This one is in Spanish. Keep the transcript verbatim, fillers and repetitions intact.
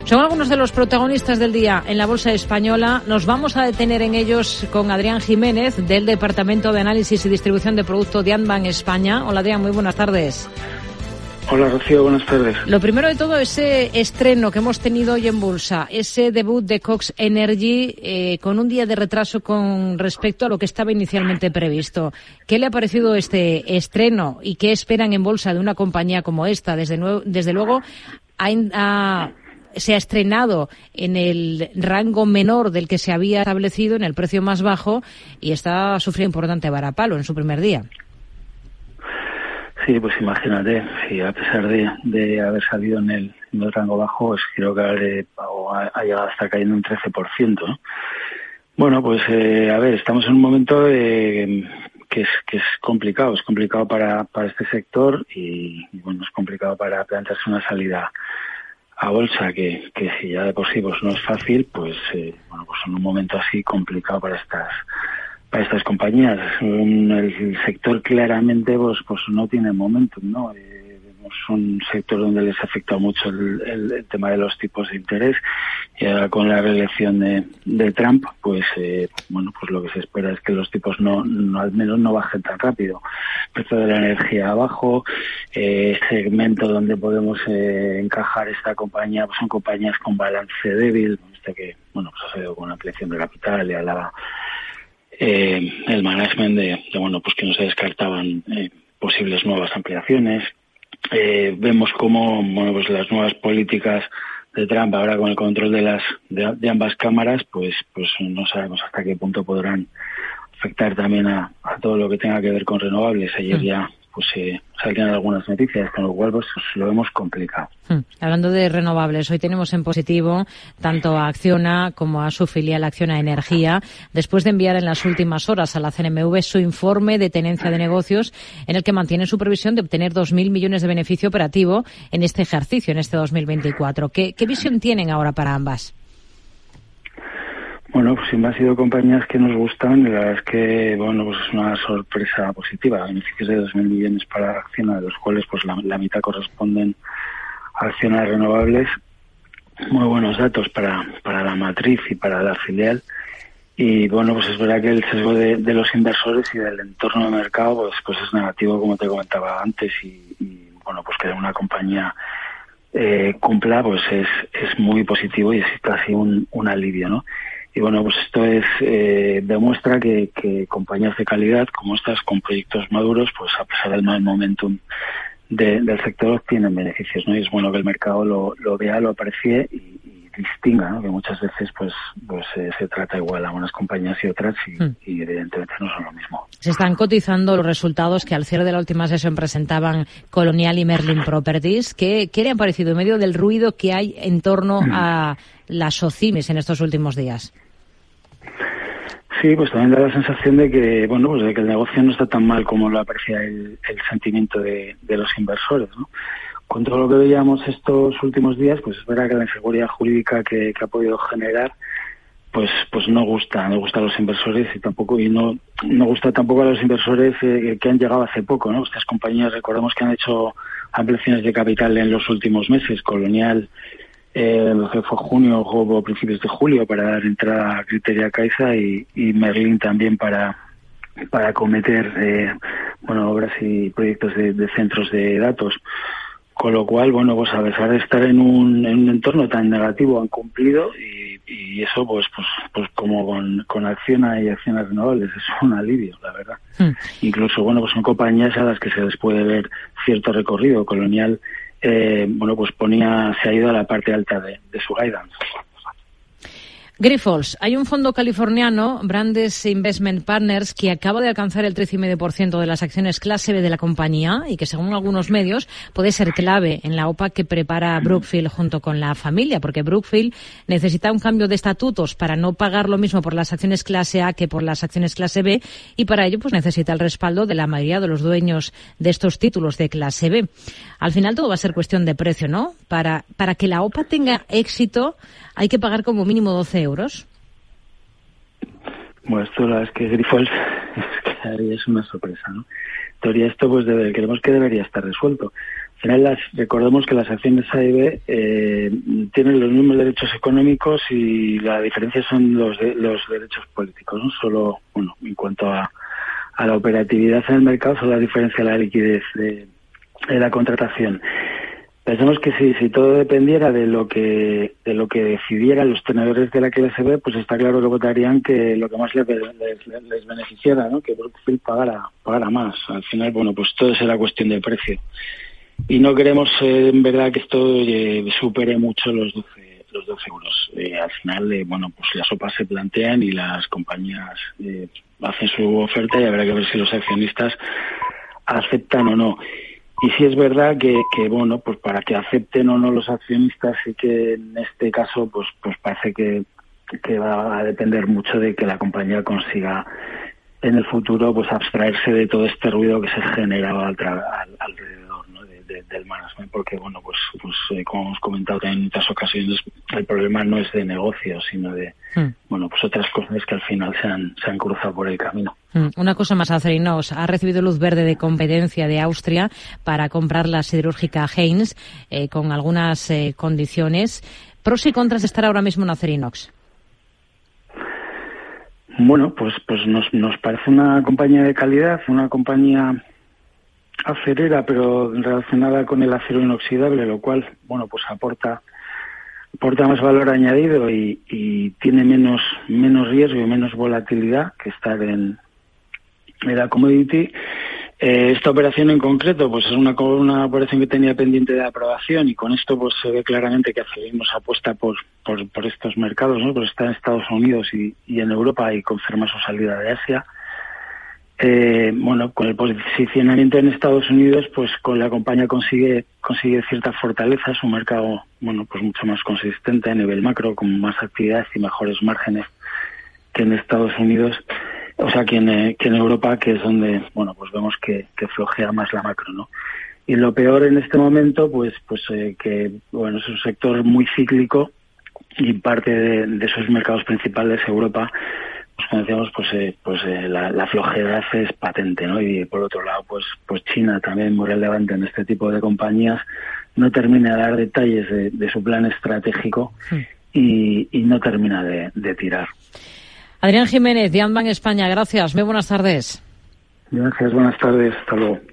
Son algunos de los protagonistas del día en la Bolsa Española. Nos vamos a detener en ellos con Adrián Jiménez, del Departamento de Análisis y Distribución de Producto de Anbank España. Hola, Adrián, muy buenas tardes. Hola, Rocío, buenas tardes. Lo primero de todo, ese estreno que hemos tenido hoy en Bolsa, ese debut de Cox Energy, eh, con un día de retraso con respecto a lo que estaba inicialmente previsto. ¿Qué le ha parecido este estreno y qué esperan en Bolsa de una compañía como esta? Desde, nuevo, desde luego, ha, ha, se ha estrenado en el rango menor del que se había establecido, en el precio más bajo, y está sufriendo importante varapalo en su primer día. Sí, pues imagínate, sí, a pesar de, de haber salido en el, en el rango bajo, pues creo que ha, ha llegado a estar cayendo un trece por ciento, ¿no? Bueno, pues eh, a ver, estamos en un momento eh, que es que es complicado, es complicado para, para este sector y, y bueno, es complicado para plantearse una salida a bolsa que, que si ya de por sí pues no es fácil, pues eh, bueno, pues en un momento así complicado para estas para estas compañías. El sector claramente pues pues no tiene momentum, ¿no? Eh, es un sector donde les ha afectado mucho el, el, el tema de los tipos de interés, y ahora con la reelección de, de Trump, pues eh, bueno, pues lo que se espera es que los tipos no, no al menos no bajen tan rápido. El precio de la energía abajo, eh, segmento donde podemos eh, encajar esta compañía, pues son compañías con balance débil, este que bueno, pues ha salido con una ampliación de capital y hablaba Eh, el management de, de, bueno, pues que no se descartaban eh, posibles nuevas ampliaciones. Eh, vemos cómo, bueno, pues las nuevas políticas de Trump ahora con el control de las de, de ambas cámaras, pues pues no sabemos hasta qué punto podrán afectar también a, a todo lo que tenga que ver con renovables. Ayer ya pues eh, salían algunas noticias, con lo cual pues lo vemos complicado. Hmm. Hablando de renovables, hoy tenemos en positivo tanto a Acciona como a su filial Acciona Energía, después de enviar en las últimas horas a la C N M V su informe de tenencia de negocios, en el que mantiene su previsión de obtener dos mil millones de beneficio operativo en este ejercicio, en este dos mil veinticuatro. ¿Qué, qué visión tienen ahora para ambas? Bueno, pues siempre han sido compañías que nos gustan y la verdad es que, bueno, pues es una sorpresa positiva. Beneficios de dos mil millones para Acciona, de los cuales pues la, la mitad corresponden a Acciona Renovables. Muy buenos datos para, para la matriz y para la filial. Y bueno, pues es verdad que el sesgo de, de los inversores y del entorno de mercado pues, pues es negativo, como te comentaba antes, y, y bueno, pues que una compañía eh, cumpla pues es, es muy positivo y es casi un, un alivio, ¿no? Y bueno, pues esto es eh, demuestra que, que compañías de calidad como estas, con proyectos maduros, pues a pesar del mal momentum de, del sector, tienen beneficios, ¿no? Y es bueno que el mercado lo, lo vea, lo aprecie y, y distinga, ¿no? Que muchas veces pues pues eh, se trata igual a unas compañías y otras y, mm. y evidentemente no son lo mismo. Se están cotizando los resultados que al cierre de la última sesión presentaban Colonial y Merlin Properties. ¿Qué, qué le ha parecido en medio del ruido que hay en torno mm. a las SOCIMIs en estos últimos días? Sí, pues también da la sensación de que, bueno, pues de que el negocio no está tan mal como lo aprecia el, el sentimiento de, de los inversores, ¿no? Con todo lo que veíamos estos últimos días, pues es verdad que la inseguridad jurídica que, que ha podido generar, pues pues no gusta, no gusta a los inversores y tampoco y no no gusta tampoco a los inversores eh, que han llegado hace poco, ¿no? Estas compañías, recordemos que han hecho ampliaciones de capital en los últimos meses. Colonial Eh, lo que fue junio o principios de julio para dar entrada a Criteria Caixa y, y Merlin también para para acometer eh, bueno, obras y proyectos de, de centros de datos, con lo cual bueno, pues a pesar de estar en un, en un entorno tan negativo han cumplido y, y eso pues pues pues como con, con Acciona y Acciona Renovables es un alivio, la verdad. Mm. Incluso bueno, pues son compañías a las que se les puede ver cierto recorrido. Colonial Eh, bueno, pues ponía, se ha ido a la parte alta de, de su guidance. Grifols, hay un fondo californiano, Brandes Investment Partners, que acaba de alcanzar el trece coma cinco por ciento de las acciones clase B de la compañía y que, según algunos medios, puede ser clave en la O P A que prepara Brookfield junto con la familia, porque Brookfield necesita un cambio de estatutos para no pagar lo mismo por las acciones clase A que por las acciones clase B, y para ello pues necesita el respaldo de la mayoría de los dueños de estos títulos de clase B. Al final todo va a ser cuestión de precio, ¿no? Para, para que la O P A tenga éxito hay que pagar como mínimo doce euros. Bueno, esto la verdad es que Grifols es una sorpresa, ¿no? En teoría esto pues debe, creemos que debería estar resuelto. final las, recordemos que las acciones A y B eh, tienen los mismos derechos económicos y la diferencia son los de, los derechos políticos, no solo, bueno, en cuanto a, a la operatividad en el mercado, solo la diferencia de la liquidez de, de la contratación. Pensamos que si, si todo dependiera de lo que de lo que decidieran los tenedores de la clase B, pues está claro que votarían que lo que más les, les, les beneficiara, ¿no? Que Brookfield pagara, pagara más. Al final, bueno, pues todo será cuestión de precio. Y no queremos, eh, en verdad, que esto eh, supere mucho los doce, los doce euros. Eh, al final, eh, bueno, pues las O P A se plantean y las compañías eh, hacen su oferta y habrá que ver si los accionistas aceptan o no. Y sí es verdad que, que, bueno, pues para que acepten o no los accionistas, sí que en este caso, pues pues parece que, que va a depender mucho de que la compañía consiga en el futuro pues abstraerse de todo este ruido que se generaba al tra- al, alrededor, ¿no? de, de, del management, porque, bueno, pues pues eh, como hemos comentado también en otras ocasiones, el problema no es de negocio, sino de, mm. bueno, pues otras cosas que al final se han, se han cruzado por el camino. Una cosa más, Acerinox ha recibido luz verde de competencia de Austria para comprar la siderúrgica Haynes eh, con algunas eh, condiciones. ¿Pros y contras de estar ahora mismo en Acerinox? Bueno, pues pues nos nos parece una compañía de calidad, una compañía acerera, pero relacionada con el acero inoxidable, lo cual, bueno, pues aporta aporta más valor añadido y, y tiene menos menos riesgo y menos volatilidad que estar en en la commodity. Eh, esta operación en concreto pues es una, una operación que tenía pendiente de aprobación y con esto pues se ve claramente que Acerinox apuesta por, por por estos mercados, ¿no? Pues está en Estados Unidos y, y en Europa y confirma su salida de Asia. Eh, bueno, con el posicionamiento en Estados Unidos, pues con la compañía consigue consigue cierta fortaleza, es un mercado, bueno, pues mucho más consistente a nivel macro, con más actividad y mejores márgenes que en Estados Unidos. O sea, que en, eh, que en Europa, que es donde, bueno, pues vemos que, que flojea más la macro, ¿no? Y lo peor en este momento, pues, pues eh, que, bueno, es un sector muy cíclico y parte de, de sus mercados principales, Europa, pues como decíamos, pues, eh, pues eh, la, la flojedad es patente, ¿no? Y por otro lado, pues, pues China también muy relevante en este tipo de compañías, no termina de dar detalles de, de su plan estratégico y, y no termina de, de tirar. Adrián Jiménez, de Andbank España, gracias. Muy buenas tardes. Gracias, buenas tardes. Hasta luego.